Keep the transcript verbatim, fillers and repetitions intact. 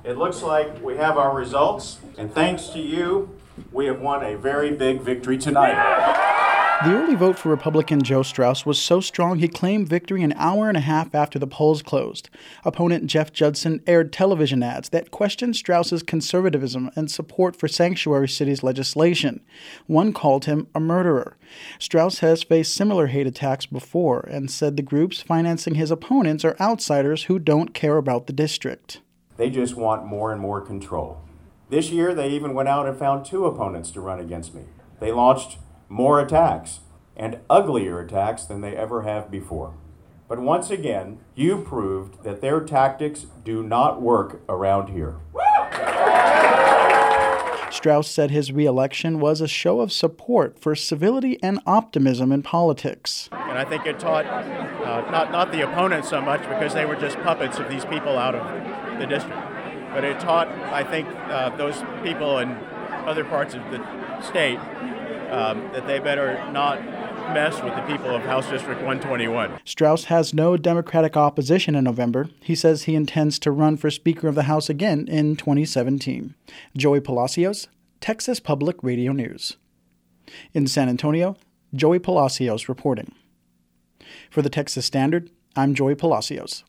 It looks like we have our results, and thanks to you, we have won a very big victory tonight. The early vote for Republican Joe Straus was so strong he claimed victory an hour and a half after the polls closed. Opponent Jeff Judson aired television ads that questioned Straus's conservatism and support for sanctuary cities legislation. One called him a murderer. Straus has faced similar hate attacks before and said the groups financing his opponents are outsiders who don't care about the district. They just want more and more control. This year, they even went out and found two opponents to run against me. They launched more attacks, and uglier attacks than they ever have before. But once again, you proved that their tactics do not work around here. Straus said his re-election was a show of support for civility and optimism in politics. And I think it taught uh, not, not the opponents so much because they were just puppets of these people out of the district, but it taught, I think, uh, those people in other parts of the state Um, that they better not mess with the people of House District one twenty-one. Straus has no Democratic opposition in November. He says he intends to run for Speaker of the House again in twenty seventeen. Joey Palacios, Texas Public Radio News. In San Antonio, Joey Palacios reporting. For the Texas Standard, I'm Joey Palacios.